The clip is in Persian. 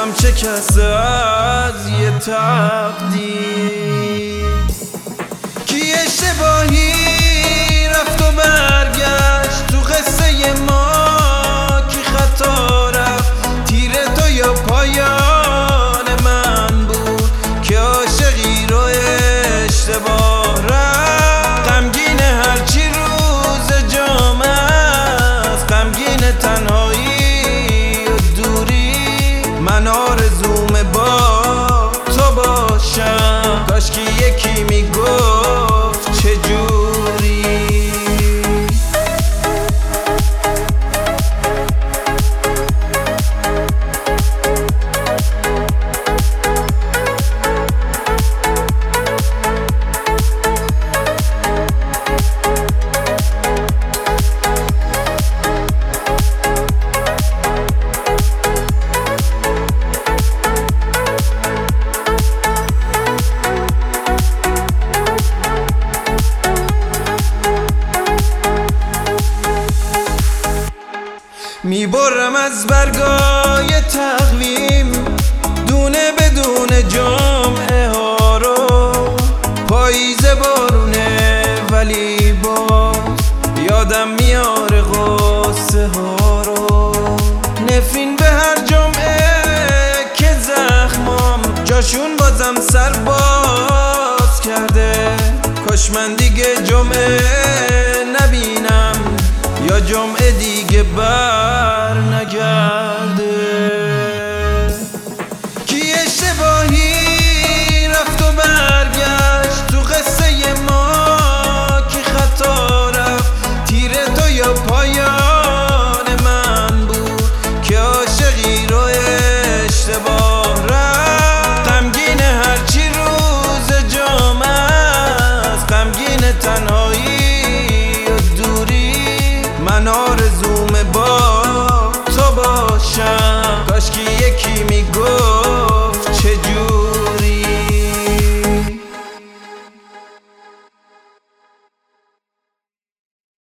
غم چه کسه از یه تقدیر کی اشتباهی رفت و برگشت تو قصه ما، کی خطا رفت تیر تو یا پایان من بود که عاشقی رو اشتباه رفت. غمگین هرچی روز جامعه است، غمگین تنهایی و دوری، من آرزوم با تو باشم، کاشکی یکی میگفت چجوری. میبرم از برگا